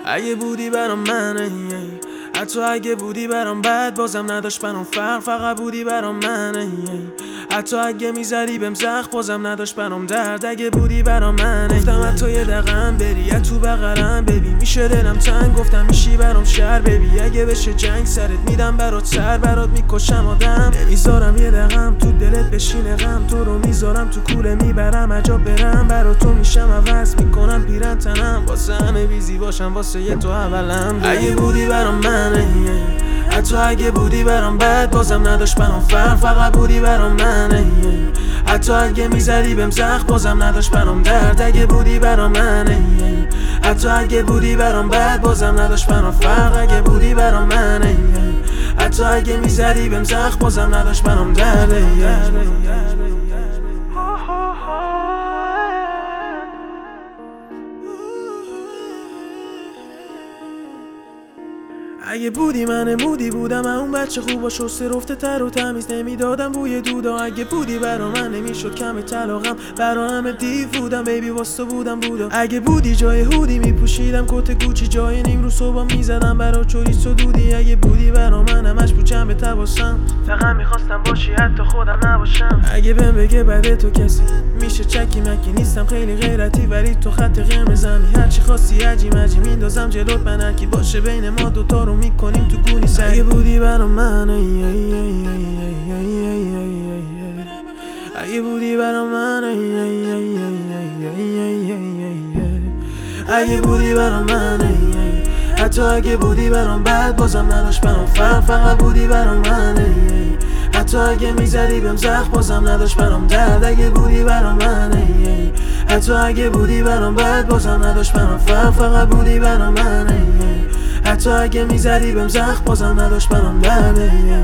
اگه بودی برام منه، حتی اگه بودی برام بد بازم نداشت برام فرق، فقط بودی برام منه. حتی اگه میذاری بهم زخم بازم نداشت برام درد، اگه بودی برام منه. گفتم حتی یه دقیقه بری یا تو بغلم ببین میشه دلم تنگ، گفتم میشی برام شهر ببی اگه بشه جنگ سرت میدم برات سر، برات میکشم آدم، نمیذارم یه دقیقم تو دلت بشینه غم، تو رو میذارم تو کوله میبرم عجب برم، برات تو میشم عوض میکنم پیرن تنم، واسه همه بیزی باشم واسه یه تو اولم. اگه بودی برام منه، حتی اگه بودی برام بد بازم نداشت برام فرق، فقط بودی برام منه. حتی اگه میذاری بهم زخم بازم نداشت برام درد، اگه بودی برام منه. حتی اگه بودی برام بد بازم نداشت برام فرق، اگه بودی برام منه. حتی اگه میذاری بهم زخم بازم نداشت برام درد. اگه بودی من مودی بودم، اون بچه خوبا شسته رفته تر و تمیز نمیدادم بوی دودا. اگه بودی برا من نمیشد کم طلاقم، برا همه دیو بودم بیبی واسه بودم بودا. اگه بودی جای هودی میپوشیدم کت گوچی، جای نیم رو صبح میزدم برا چوریس و دودی. اگه بودی برا من همش بود جنب تباسم، فقط میخواستم باشی حتی خودم نباشم. اگه بهم بگه بعد تو کسی میشه چکی مکی نیستم، خیلی غیرتی ولی تو خط قرمزمی، هرچی خواستی عجی مجی میندازم جلوت، من هرکی باشه بین ما دوتا رو میکنیم تو گونی سر. اگه بودی برام من، اگه بودی برام من، اگه بودی برام من، حتی اگه بودی برام بد بازم نداشت برام فرق، فقط بودی برام من. حتی اگه میذاری بهم زخم بازم نداشت برام درد، اگه بودی برام من. حتی اگه بودی برام بد بازم نداشت برام فرق، فقط بودی برام من. حتی اگه میذاری بهم زخم بازم نداشت برام درد.